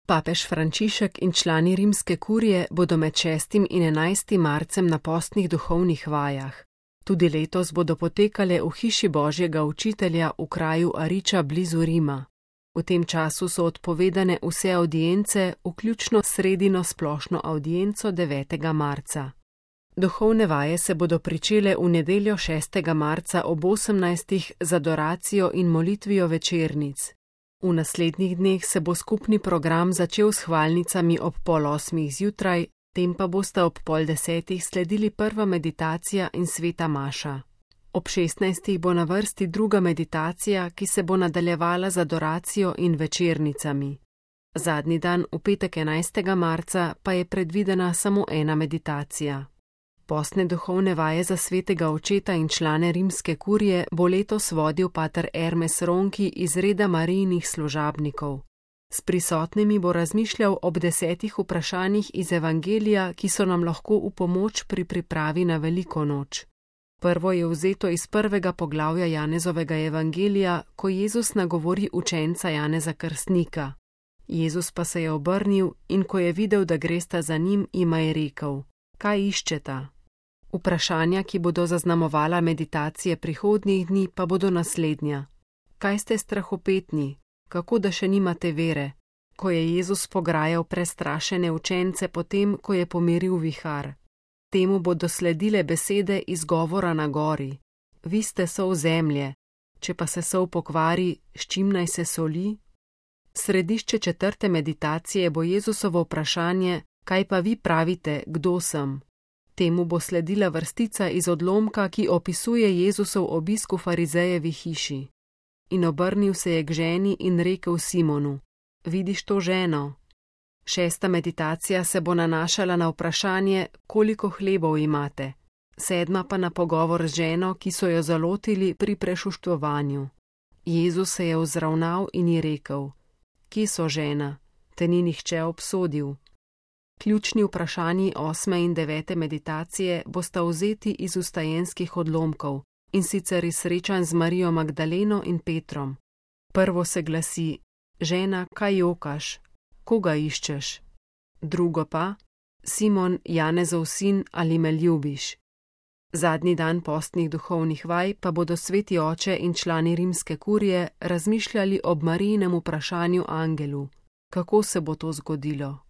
Papež Frančišek in člani rimske kurije bodo med 6. in 11. marcem na postnih duhovnih vajah. Tudi letos bodo potekale v hiši Božjega učitelja v kraju Ariča blizu Rima. V tem času so odpovedane vse avdience, vključno sredino splošno avdienco 9. marca. Duhovne vaje se bodo pričele v nedeljo 6. marca ob 18. z adoracijo in molitvijo večernic. V naslednjih dneh se bo skupni program začel s hvalnicami ob 7:30 zjutraj, tem pa bosta ob 9:30 sledili prva meditacija in sveta maša. Ob 16. bo na vrsti druga meditacija, ki se bo nadaljevala z adoracijo in večernicami. Zadnji dan, v petek 11. marca, pa je predvidena samo ena meditacija. Postne duhovne vaje za svetega očeta in člane rimske kurije bo letos vodil pater Ermes Ronki iz reda Marijinih služabnikov. S prisotnimi bo razmišljal ob 10 vprašanjih iz Evangelija, ki so nam lahko v pomoč pri pripravi na veliko noč. Prvo je vzeto iz 1. poglavja Janezovega Evangelija, ko Jezus nagovori učenca Janeza Krstnika. Jezus pa se je obrnil in ko je videl, da gresta za njim, jima je rekel: Kaj iščeta? Vprašanja, ki bodo zaznamovala meditacije prihodnjih dni, pa bodo naslednja. Kaj ste strahopetni? Kako da še nimate vere? Ko je Jezus pograjal prestrašene učence potem, ko je pomiril vihar. Temu bodo sledile besede iz govora na gori. Vi ste sol zemlje. Če pa se sol pokvari, s čim naj se soli? Središče 4. meditacije bo Jezusovo vprašanje: Kaj pa vi pravite, kdo sem? Temu bo sledila vrstica iz odlomka, ki opisuje Jezusov obisk v farizejevi hiši. In obrnil se je k ženi in rekel Simonu: Vidiš to ženo? 6. meditacija se bo nanašala na vprašanje, koliko hlebov imate, 7. pa na pogovor z ženo, ki so jo zalotili pri prešuštvovanju. Jezus se je vzravnal in ji rekel: Kje so žena? Te ni nihče obsodil. Ključni vprašanji 8. in 9. meditacije bosta vzeti iz vstajenskih odlomkov, in sicer iz srečanj z Marijo Magdaleno in Petrom. Prvo se glasi: Žena, kaj jokaš? Koga iščeš? Drugo pa: Simon, Janezov sin, ali me ljubiš? Zadnji dan postnih duhovnih vaj pa bodo sveti oče in člani rimske kurije razmišljali ob Marijinem vprašanju angelu: Kako se bo to zgodilo?